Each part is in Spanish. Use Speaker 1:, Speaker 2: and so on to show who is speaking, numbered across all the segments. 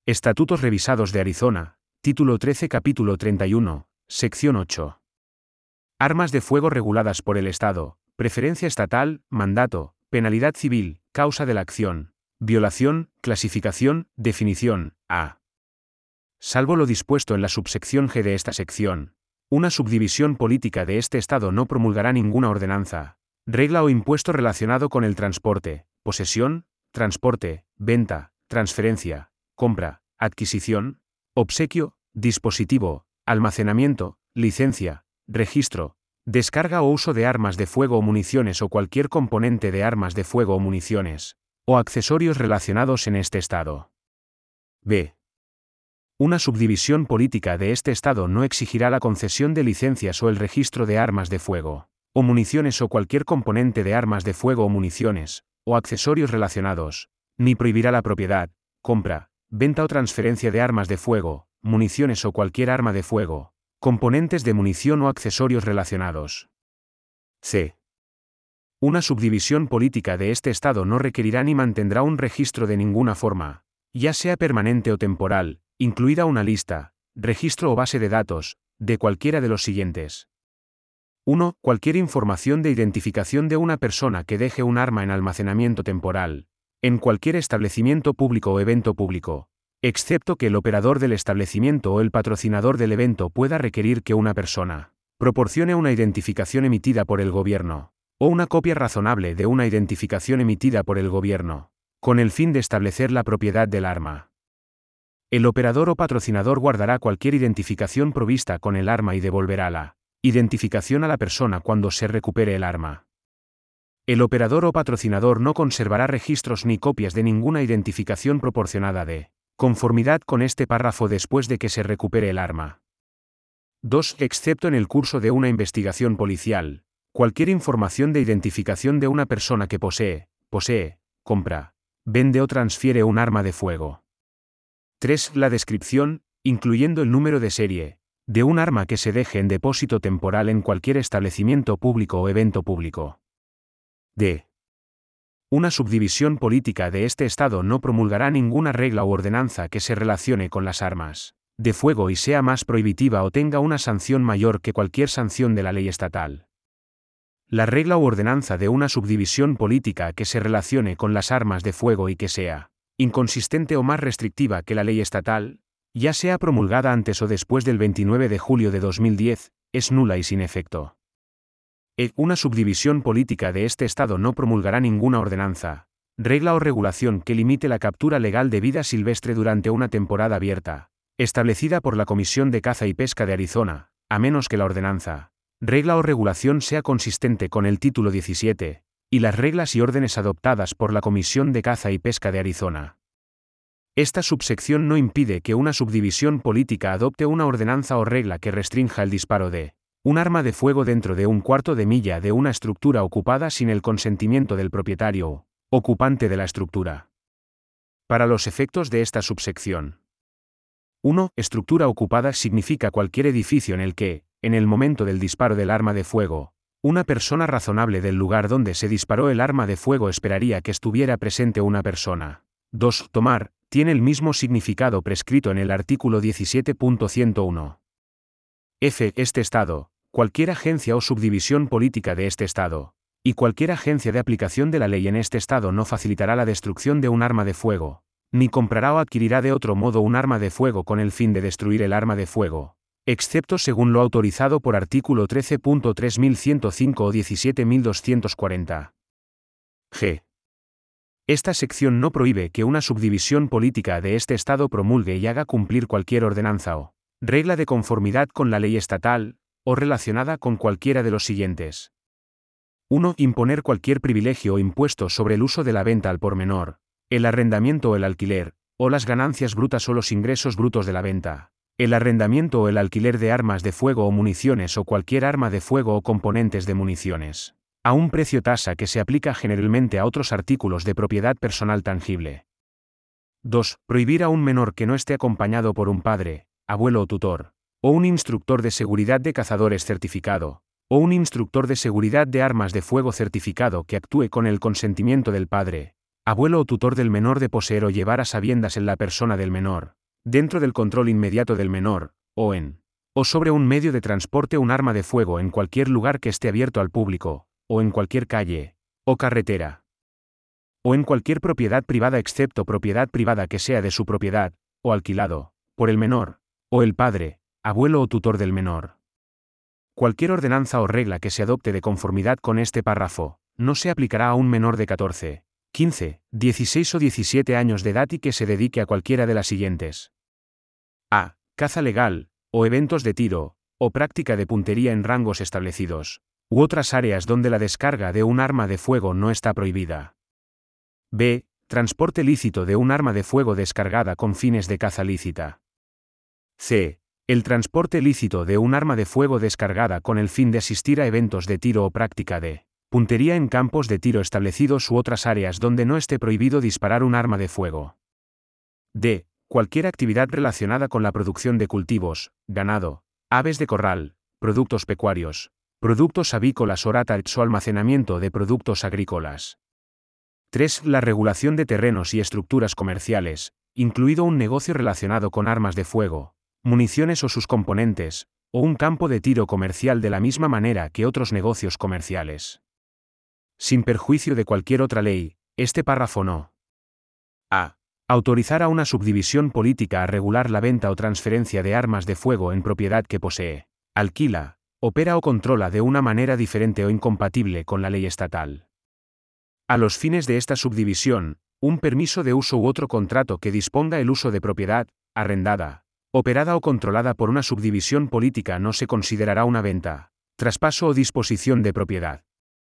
Speaker 1: Estatutos revisados de Arizona, Título 13 Capítulo 31, Sección 8. Armas de fuego reguladas por el Estado, preferencia estatal, mandato, penalidad civil, causa de la acción, violación, clasificación, definición, A. Salvo lo dispuesto en la subsección G de esta sección, una subdivisión política de este Estado no promulgará ninguna ordenanza, regla o impuesto relacionado con el transporte, posesión, transporte, venta, transferencia, compra, adquisición, obsequio, dispositivo, almacenamiento, licencia, registro, descarga o uso de armas de fuego o municiones o cualquier componente de armas de fuego o municiones, o accesorios relacionados en este Estado. B. Una subdivisión política de este Estado no exigirá la concesión de licencias o el registro de armas de fuego, o municiones o cualquier componente de armas de fuego o municiones, o accesorios relacionados, ni prohibirá la propiedad, compra, venta o transferencia de armas de fuego, municiones o cualquier arma de fuego, componentes de munición o accesorios relacionados. C. Una subdivisión política de este Estado no requerirá ni mantendrá un registro de ninguna forma, ya sea permanente o temporal, incluida una lista, registro o base de datos, de cualquiera de los siguientes. 1. Cualquier información de identificación de una persona que deje un arma en almacenamiento temporal, en cualquier establecimiento público o evento público, excepto que el operador del establecimiento o el patrocinador del evento pueda requerir que una persona proporcione una identificación emitida por el gobierno, o una copia razonable de una identificación emitida por el gobierno, con el fin de establecer la propiedad del arma. El operador o patrocinador guardará cualquier identificación provista con el arma y devolverá la identificación a la persona cuando se recupere el arma. El operador o patrocinador no conservará registros ni copias de ninguna identificación proporcionada de conformidad con este párrafo después de que se recupere el arma. 2. Excepto en el curso de una investigación policial, cualquier información de identificación de una persona que posee, compra, vende o transfiere un arma de fuego. 3. La descripción, incluyendo el número de serie, de un arma que se deje en depósito temporal en cualquier establecimiento público o evento público. D. Una subdivisión política de este Estado no promulgará ninguna regla u ordenanza que se relacione con las armas de fuego y sea más prohibitiva o tenga una sanción mayor que cualquier sanción de la ley estatal. La regla u ordenanza de una subdivisión política que se relacione con las armas de fuego y que sea inconsistente o más restrictiva que la ley estatal, ya sea promulgada antes o después del 29 de julio de 2010, es nula y sin efecto. Una subdivisión política de este Estado no promulgará ninguna ordenanza, regla o regulación que limite la captura legal de vida silvestre durante una temporada abierta, establecida por la Comisión de Caza y Pesca de Arizona, a menos que la ordenanza, regla o regulación sea consistente con el título 17, y las reglas y órdenes adoptadas por la Comisión de Caza y Pesca de Arizona. Esta subsección no impide que una subdivisión política adopte una ordenanza o regla que restrinja el disparo de un arma de fuego dentro de un cuarto de milla de una estructura ocupada sin el consentimiento del propietario o ocupante de la estructura. Para los efectos de esta subsección. 1. Estructura ocupada significa cualquier edificio en el que, en el momento del disparo del arma de fuego, una persona razonable del lugar donde se disparó el arma de fuego esperaría que estuviera presente una persona. 2. Tomar, tiene el mismo significado prescrito en el artículo 17.101. F. Este Estado, cualquier agencia o subdivisión política de este Estado, y cualquier agencia de aplicación de la ley en este Estado no facilitará la destrucción de un arma de fuego, ni comprará o adquirirá de otro modo un arma de fuego con el fin de destruir el arma de fuego, excepto según lo autorizado por artículo 13.3105 o 17.240. G. Esta sección no prohíbe que una subdivisión política de este Estado promulgue y haga cumplir cualquier ordenanza o regla de conformidad con la ley estatal, o relacionada con cualquiera de los siguientes. 1. Imponer cualquier privilegio o impuesto sobre el uso de la venta al por menor, el arrendamiento o el alquiler, o las ganancias brutas o los ingresos brutos de la venta, el arrendamiento o el alquiler de armas de fuego o municiones o cualquier arma de fuego o componentes de municiones, a un precio tasa que se aplica generalmente a otros artículos de propiedad personal tangible. 2. Prohibir a un menor que no esté acompañado por un padre, abuelo o tutor, o un instructor de seguridad de cazadores certificado, o un instructor de seguridad de armas de fuego certificado que actúe con el consentimiento del padre, abuelo o tutor del menor de poseer o llevar a sabiendas en la persona del menor, dentro del control inmediato del menor, o sobre un medio de transporte un arma de fuego en cualquier lugar que esté abierto al público, o en cualquier calle, o carretera, o en cualquier propiedad privada excepto propiedad privada que sea de su propiedad, o alquilado, por el menor, o el padre, abuelo o tutor del menor. Cualquier ordenanza o regla que se adopte de conformidad con este párrafo, no se aplicará a un menor de 14, 15, 16 o 17 años de edad y que se dedique a cualquiera de las siguientes: a. Caza legal, o eventos de tiro, o práctica de puntería en rangos establecidos, u otras áreas donde la descarga de un arma de fuego no está prohibida. b. Transporte lícito de un arma de fuego descargada con fines de caza lícita. c. El transporte lícito de un arma de fuego descargada con el fin de asistir a eventos de tiro o práctica de puntería en campos de tiro establecidos u otras áreas donde no esté prohibido disparar un arma de fuego. d. Cualquier actividad relacionada con la producción de cultivos, ganado, aves de corral, productos pecuarios, productos avícolas o o almacenamiento de productos agrícolas. 3. La regulación de terrenos y estructuras comerciales, incluido un negocio relacionado con armas de fuego, municiones o sus componentes, o un campo de tiro comercial de la misma manera que otros negocios comerciales. Sin perjuicio de cualquier otra ley, este párrafo no. a. Autorizar a una subdivisión política a regular la venta o transferencia de armas de fuego en propiedad que posee, alquila, opera o controla de una manera diferente o incompatible con la ley estatal. A los fines de esta subdivisión, un permiso de uso u otro contrato que disponga el uso de propiedad, arrendada, operada o controlada por una subdivisión política no se considerará una venta, traspaso o disposición de propiedad.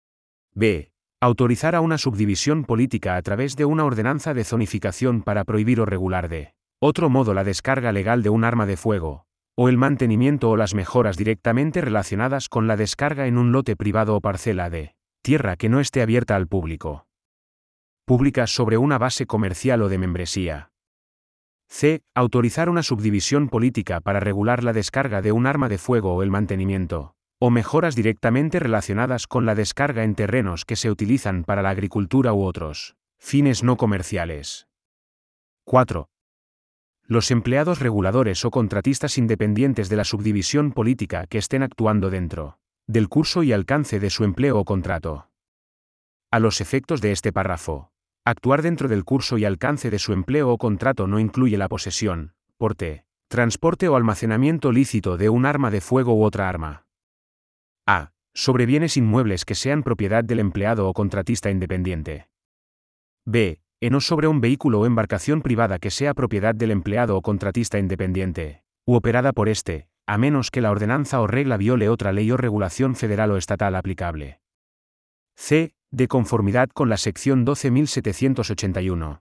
Speaker 1: b. Autorizar a una subdivisión política a través de una ordenanza de zonificación para prohibir o regular de otro modo la descarga legal de un arma de fuego, o el mantenimiento o las mejoras directamente relacionadas con la descarga en un lote privado o parcela de tierra que no esté abierta al público. Pública sobre una base comercial o de membresía. c. Autorizar una subdivisión política para regular la descarga de un arma de fuego o el mantenimiento, o mejoras directamente relacionadas con la descarga en terrenos que se utilizan para la agricultura u otros fines no comerciales. 4. Los empleados reguladores o contratistas independientes de la subdivisión política que estén actuando dentro del curso y alcance de su empleo o contrato. A los efectos de este párrafo, actuar dentro del curso y alcance de su empleo o contrato no incluye la posesión, porte, transporte o almacenamiento lícito de un arma de fuego u otra arma. a. Sobre bienes inmuebles que sean propiedad del empleado o contratista independiente. b. En o sobre un vehículo o embarcación privada que sea propiedad del empleado o contratista independiente, u operada por éste, a menos que la ordenanza o regla viole otra ley o regulación federal o estatal aplicable. c. De conformidad con la sección 12.781.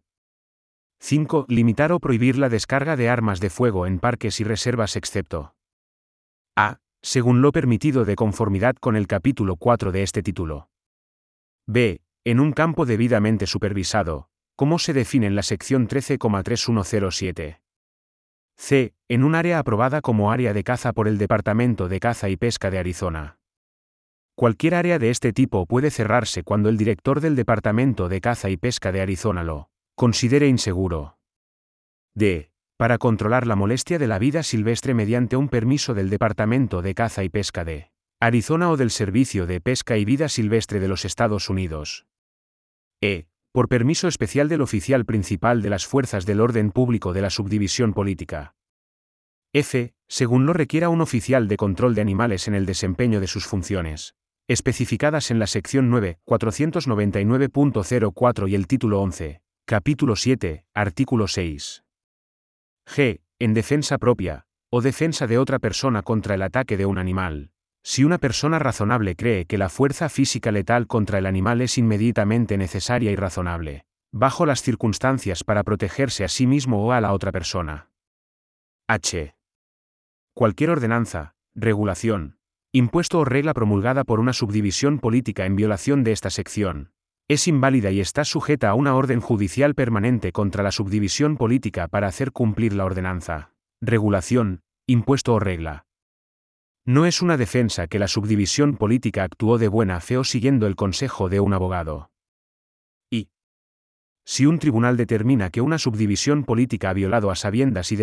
Speaker 1: 5. Limitar o prohibir la descarga de armas de fuego en parques y reservas excepto a. Según lo permitido de conformidad con el capítulo 4 de este título. b. En un campo debidamente supervisado, como se define en la sección 13,3107. c. En un área aprobada como área de caza por el Departamento de Caza y Pesca de Arizona. Cualquier área de este tipo puede cerrarse cuando el director del Departamento de Caza y Pesca de Arizona lo considere inseguro. d. Para controlar la molestia de la vida silvestre mediante un permiso del Departamento de Caza y Pesca de Arizona o del Servicio de Pesca y Vida Silvestre de los Estados Unidos. e. Por permiso especial del oficial principal de las fuerzas del orden público de la subdivisión política. f. Según lo requiera un oficial de control de animales en el desempeño de sus funciones, especificadas en la sección 9, 499.04 y el título 11, capítulo 7, artículo 6. g. En defensa propia, o defensa de otra persona contra el ataque de un animal. Si una persona razonable cree que la fuerza física letal contra el animal es inmediatamente necesaria y razonable, bajo las circunstancias para protegerse a sí mismo o a la otra persona. h. Cualquier ordenanza, regulación, impuesto o regla promulgada por una subdivisión política en violación de esta sección, es inválida y está sujeta a una orden judicial permanente contra la subdivisión política para hacer cumplir la ordenanza, regulación, impuesto o regla. No es una defensa que la subdivisión política actuó de buena fe o siguiendo el consejo de un abogado. Y si un tribunal determina que una subdivisión política ha violado a sabiendas y